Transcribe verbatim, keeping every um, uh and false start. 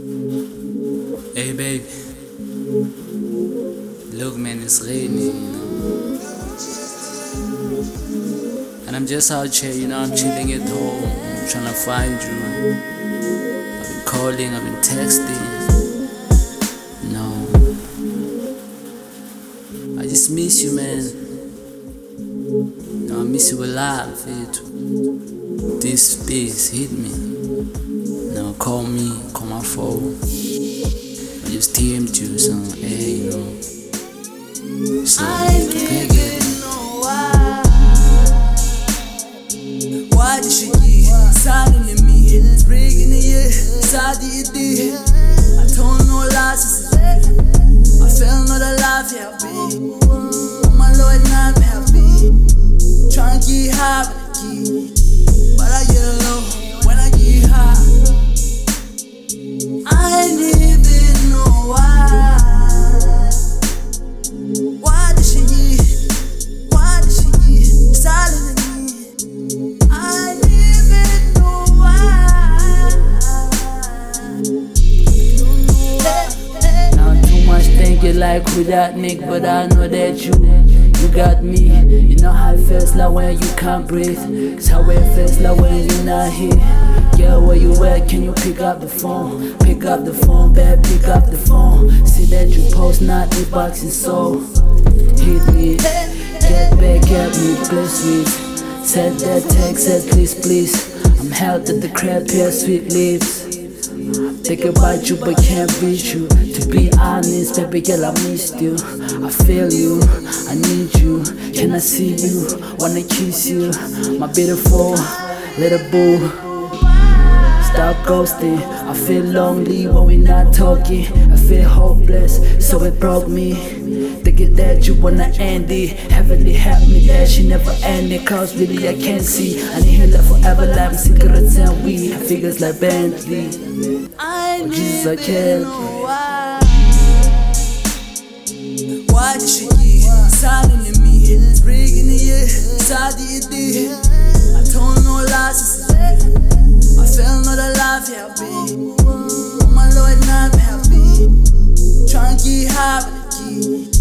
Hey baby, look man, it's raining, you know. And I'm just out here, you know, I'm chilling at home, I'm trying to find you. I've been calling, I've been texting. No, I just miss you, man. No, I miss you a lot, fit. This space hit me. Now call me, call my phone. I just T M'd you, so hey, you know. So I didn't know why. Why did she get silent in me? Spring in the year, side the day. I told no lies, I felt not alive, yeah, baby. Oh my Lord, not happy. Trying to get high with the key, but I get low when I get high. I didn't even know why. Why did she get, why did she get silent in me? I didn't even know why. Now too much thinking like who that Nick, but I know that you You got me. You know how it feels like when you can't breathe. It's how it feels like when you're not here. Yeah, where you at? Can you pick up the phone? Pick up the phone, babe, pick up the phone. See that you post, not the boxing soul. Hit me, get back at me, please, sweet. Send that text, said please, please. I'm held at the crib here, sweet lips. Think about you but can't reach you. To be honest, baby girl, I missed you. I feel you, I need you. Can I see you? Wanna kiss you, my beautiful little boo. Stop ghosting, I feel lonely when we're not talking. I feel hopeless, so it broke me. Thinking that you wanna end it. Heavenly help me that she never ended. Cause really I can't see. I need her love forever, like cigarettes and weed. Figures like Bentley. I Oh Jesus, I can't. know why. Why did she get silent in me? Spring in the year, side the day. I told no lies, I felt not alive, yeah, baby. Oh my Lord, not happy. Trying to get high with the key.